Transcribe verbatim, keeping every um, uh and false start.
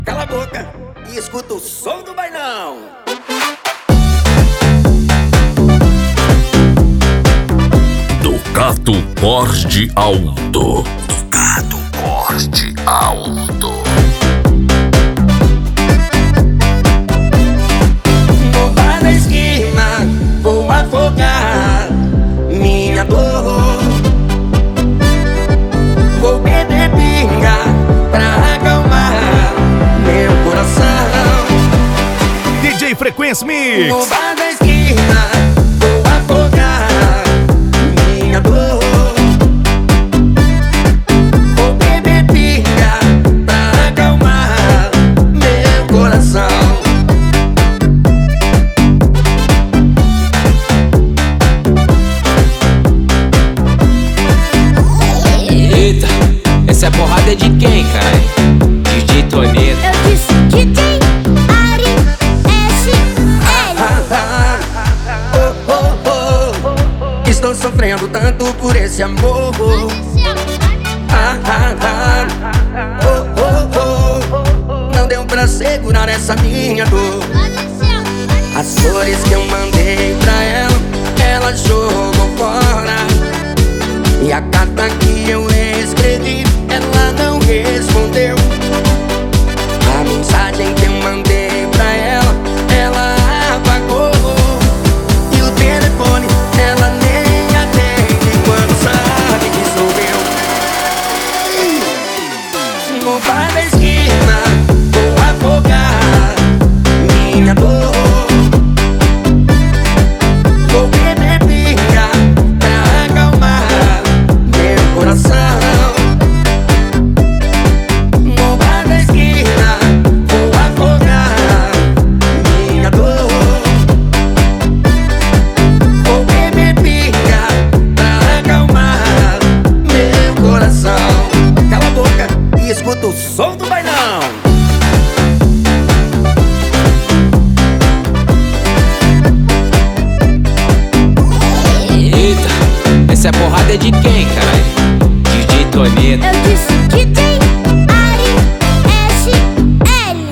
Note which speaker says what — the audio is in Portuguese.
Speaker 1: Cala a boca e escuta o som do bailão.
Speaker 2: Ducato Corde Alto. Ducato Corde Alto.
Speaker 1: No bar da esquina vou afogar minha dor. Vou beber pinga pra acalmar meu coração.
Speaker 3: D J Frequência Mix.
Speaker 1: No bar da esquina vou afogar minha dor. Vou beber pinga pra acalmar meu coração.
Speaker 4: Eita, essa é porrada de quem, cara? D J Toneto.
Speaker 5: Eu disse D J Ari S L.
Speaker 1: Ah, ah, oh, oh, oh. Estou sofrendo tanto por esse amor. Ah, ah, ah, oh, oh, oh. Não deu pra segurar essa minha dor. As flores que eu mandei pra ela, ela jogou fora. E a carta que eu escrevi, ela não respondeu. A mensagem que eu mandei pra ela, ela apagou. E o telefone, ela nem atende quando sabe que sou eu. No bar da esquina vou afogar minha dor. Vou beber pinga pra acalmar meu coração. No bar da esquina vou afogar minha dor. Vou beber pinga pra acalmar meu coração. Cala a boca e escuta o som do bailão.
Speaker 4: Eita, essa é porrada de quem, cara? D J Toneto.
Speaker 5: Eu disse